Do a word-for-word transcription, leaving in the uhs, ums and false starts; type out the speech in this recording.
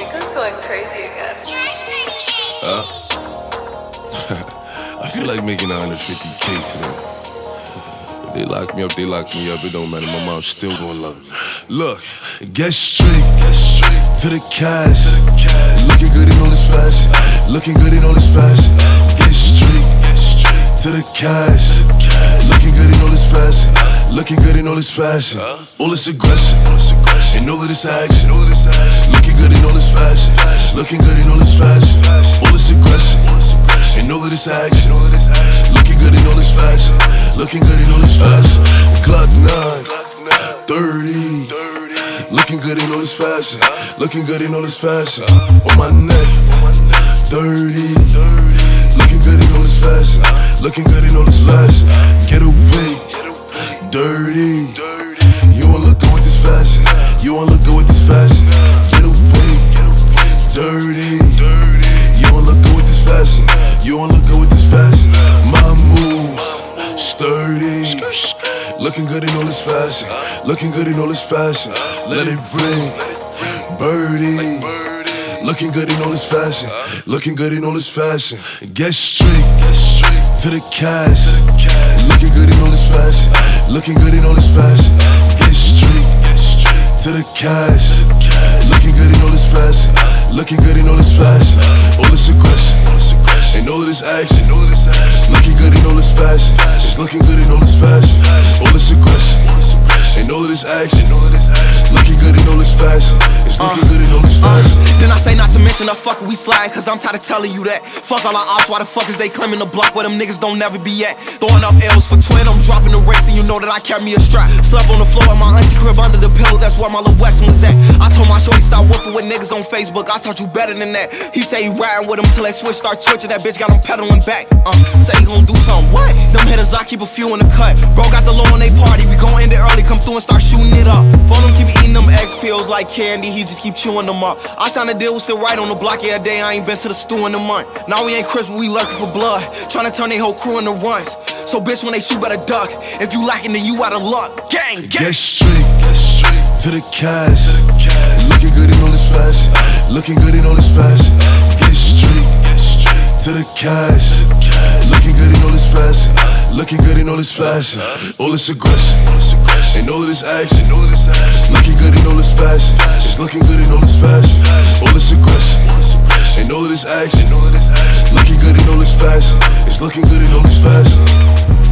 Rico's going crazy again. Uh, I feel like making one hundred fifty K today. If they lock me up, they lock me up. It don't matter, my mom's still gonna love me. Look, get straight to the cash. Looking good in all this fashion. Looking good in all this fashion. Get straight to the cash. Looking good in all this fashion. Looking good in all this fashion. All this aggression and all of this action. Looking good in all this fashion. Looking good in all this fashion. All this aggression and all of this action. Looking good in all this fashion. Looking good in all this fashion. Glock nine, thirty. Looking good in all this fashion. Looking good in all this fashion. On my neck, thirty. Looking good in all this fashion. Looking good in all this fashion. Get away, dirty. You won't look good with this fashion. You won't look good with this fashion. Get away, dirty. You won't look good with this fashion. You won't look good with this fashion. My moves, sturdy. Looking good in all this fashion. Looking good in all this fashion. Let it rain, birdie. Looking good in all this fashion. Looking good in all this fashion. Get straight to the cash. Looking good in all this fashion. Looking good in all this fashion. Get straight to the cash. Looking good in all this fashion. Looking good in all this fashion. All this aggression and all of this action. Looking good in all this fashion. It's looking good in all this fashion. All this aggression and all of this action. Looking good in all this fashion. It's looking uh, good in all this fashion. Uh, then I say not to mention us fucking, we sliding, cause I'm tired of telling you that. Fuck all our ops, why the fuck is they claiming the block where them niggas don't never be at? Throwing up L's for twin, I'm dropping the race, and you know that I carry me a strap. Slept on the floor at my auntie crib under the pillow, that's where my little Weston was at. I told my shorty stop working with niggas on Facebook, I taught you better than that. He say he riding with him till that switch start twitching, that bitch got him pedaling back. Uh, say he gon' do something, what? Them hitters, I keep a few in the cut. Bro got the low on they party, we gon' end it early, come through and start shooting it up. Phone him keep eating them X pills like candy, he just keep chewing them up. I signed a deal, we still right on the block every day, I ain't been to the stew in a month. Now we ain't crisp, we lurking for blood, trying to turn they whole crew into runs. So bitch, when they shoot, better duck. If you lacking, then you out of luck. Gang, gang. Get straight to the cash. Looking good in all this fashion. Looking good in all this fashion. Get straight to the cash. Looking good in all this fashion. Looking good in all this fashion. All this aggression and all of this action. Looking good in all this fashion. It's looking good in all this fashion. All this aggression and all of this action. Looking good in all this fashion. It's looking good in all this fashion.